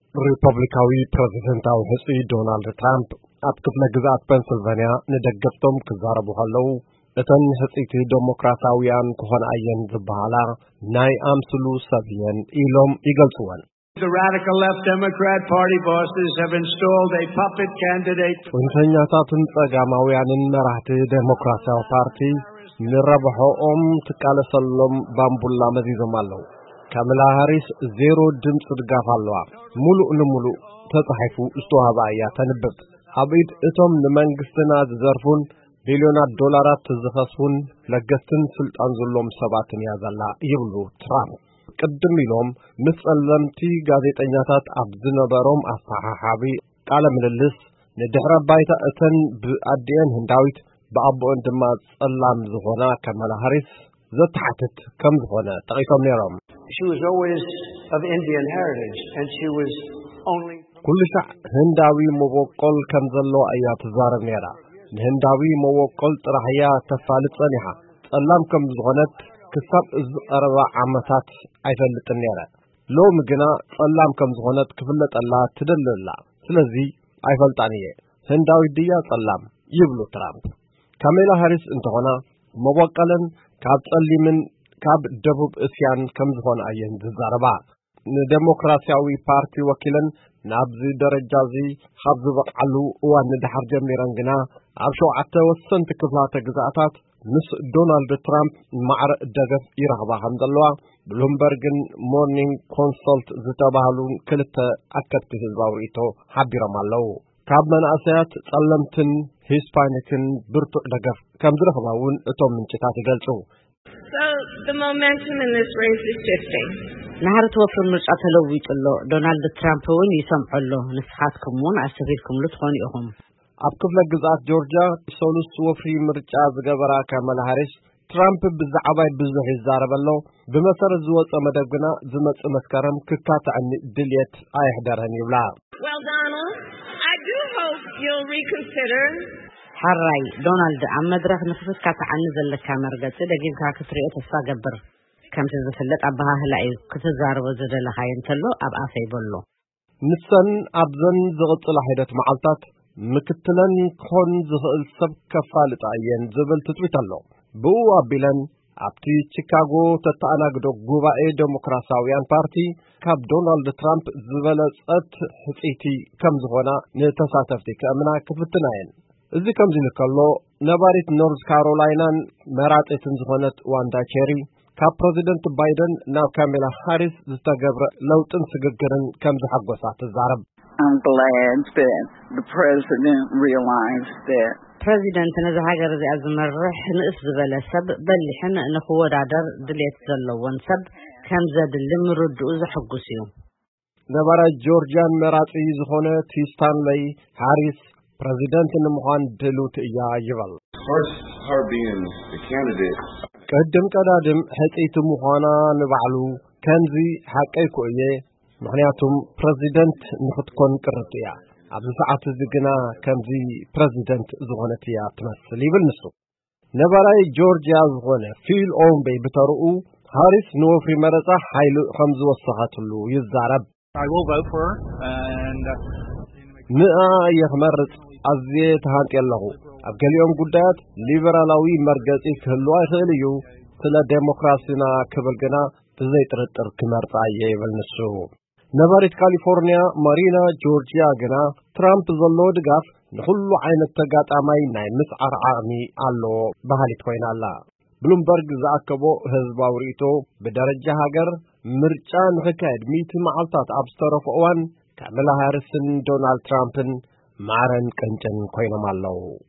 ሪፐብሊካዊ ፕሬዝዳንታዊ ህዝቢ ዶናልድ ትራምፕ ኣብ ክፍለ ግዛት ፔንሲልቫንያ ንደገፍቶም ክዛረቡ ከለዉ እተን ህጽይቲ ዴሞክራታውያን ክኾና እየን ዝበሃላ ናይ ኣምስሉ ሰብ እየን ኢሎም ይገልጽወን። The radical left Democrat Party bosses have installed a puppet candidate. ጽንፈኛታትን ጸጋማውያንን መራሕቲ ዴሞክራሲያዊ ፓርቲ ንረብሖኦም ትቃለሰሎም ባምቡላ መዚዞም ኣለዉ። ካሜላ ሃሪስ ዜሮ ድምፅ ድጋፍ ኣለዋ። ሙሉእ ንሙሉእ ተጻሒፉ ዝተዋህባ እያ ተንብብ። ኣብ ኢድ እቶም ንመንግስትና ዝዘርፉን ቢልዮናት ዶላራት ዝኸስፉን ለገስትን ስልጣን ዘሎም ሰባትን እያ ዘላ ይብሉ ትራምፕ። ቅድም ኢሎም ምስ ጸለምቲ ጋዜጠኛታት ኣብ ዝነበሮም ኣሰሓሓቢ ቃለ ምልልስ ንድሕረ ባይታ እተን ብኣዲአን ህንዳዊት ብኣቦአን ድማ ጸላም ዝኾና ካሜላ ሃሪስ ዘተሓትት ከም ዝኾነ ጠቂሶም ነይሮም። She was always of Indian heritage and she was only ኩሉ ሻዕ ህንዳዊ መወቆል ከም ዘለዎ እያ ትዛረብ ነይራ። ንህንዳዊ መወቆል ጥራሕ እያ ተፋልጥ ጸኒሓ። ጸላም ከም ዝኾነት ክሳብ ዝቐረባ ዓመታት ኣይፈልጥን ነይረ። ሎሚ ግና ጸላም ከም ዝኾነት ክፍለጠላ ትደልላ። ስለዚ ኣይፈልጣን እየ ህንዳዊ ድያ ጸላም ይብሉ ትራምፕ። ካሜላ ሃሪስ እንተኾና መወቀለን ካብ ጸሊምን ካብ ደቡብ እስያን ከም ዝኾነ እየን ዝዛረባ። ንዴሞክራሲያዊ ፓርቲ ወኪለን ናብዚ ደረጃ እዚ ካብ ዝበቕዓሉ እዋን ንድሓር ጀሚረን ግና ኣብ 7 ወሰንቲ ክፍላተ ግዛኣታት ምስ ዶናልድ ትራምፕ ማዕረ ደገፍ ይረኽባ ከም ዘለዋ ብሉምበርግን ሞርኒንግ ኮንሰልት ዝተባህሉ ክልተ ኣከብቲ ህዝባዊ ርእይቶ ሓቢሮም ኣለዉ። ካብ መናእሰያት ጸለምትን ሂስፓኒክን ብርቱዕ ደገፍ ከም ዝረኽባ እውን እቶም ምንጭታት ይገልጹ። So the momentum in this race is shifting. نهارت وفر مرجع تلويت الله دونالد ترامب وين يسمع له نسخاتكم ون عسفيركم لتخوني أهم. ኣብ ክፍለ ግዛት ጆርጂያ ሶሉስ ወፍሪ ምርጫ ዝገበራ ካሜላ ሃሪስ ትራምፕ ብዛዕባይ ብዙሕ ይዛረበሎ ብመሰረት ዝወፀ መደብ ግና ዝመጽእ መስከረም ክካትዕኒ ድልየት ኣይሕደረን ይብላ። Well, Donald, I do hope you'll reconsider. حراي دونالد عم مدرخ نفسك كاتعني زلك مرقت دقيق كاكتري تفا قبر كم تزفلت أبها هلأي كتزار وزدل خاين تلو أبقى فيبولو نسان أبزن زغط لحيدة معلطات مكتلن كون زغل سب كفالت عين زبل تتويتالو بو أبيلن أبتي شيكاغو تتعناقدو قوبائي ديمقراصاويان بارتي كاب دونالد ترامب زبلت حسيتي كم زغونا نتساتفتي كأمنا كفتناين እዚ ከም ዝልከሎ ነባሪት ኖርዝ ካሮላይናን መራጤትን ዝኾነት ዋንዳ ቼሪ ካብ ፕሬዝደንት ባይደን ናብ ካሜላ ሃሪስ ዝተገብረ ለውጥን ስግግርን ከም ዝሓጎሳ ትዛረብ። I'm glad that the president realized that president ነዚ ሃገር እዚ ዝመርሕ ንእስ ዝበለ ሰብ በሊሕን ንኽወዳደር ድሌት ዘለዎን ሰብ ከም ዘድሊ ምርድኡ ዘሐጉስ እዩ። ነባራይ ጆርጂያን መራጺ ዝኾነ ስታንሌይ ሃሪስ president ንምዃን ድሉት እያ ይብል። First, her being the candidate. ቀደም ቀዳድም ሕጺት ምዃና ንባዕሉ ከምዚ ሓቀይ ኮየ ምክንያቱም ፕሬዝደንት ንኽትኮን ቅርጥ እያ። ኣብዚ ሰዓት እዚ ግና ከምዚ ፕሬዝደንት ዝኾነት እያ ትመስል ይብል ንሱ። ነባራይ ጆርጂያ ዝኾነ ፊል ኦምቤ ብተርኡ ሃሪስ ንወፍሪ መረፃ ሓይሉ ከም ዝወሰኸትሉ ይዛረብ። I will vote for her and ንኣ የኽመርጽ ኣዝየ ተሃንጥ የለኹ። ኣብ ገሊኦም ጉዳያት ሊበራላዊ መርገጺ ክህልዋ ይኽእል እዩ። ስለ ዴሞክራሲና ክብል ግና ብዘይጥርጥር ክመርጻ እየ ይብል ንሱ። ነባሪት ካሊፎርኒያ ማሪና ጆርጂያ ግና ትራምፕ ዘለዎ ድጋፍ ንኹሉ ዓይነት ተጋጣማይ ናይ ምስዓር ዓቕሚ ኣለዎ ባህሊት ኮይና ኣላ። ብሉምበርግ ዝኣከቦ ህዝባዊ ርእይቶ ብደረጃ ሃገር ምርጫ ንኽካየድ 100 መዓልታት ኣብ ዝተረፈ እዋን ካሜላ ሃሪስን ዶናልድ ትራምፕን ማረን ቀንጨን ኮይኖም ኣለዉ።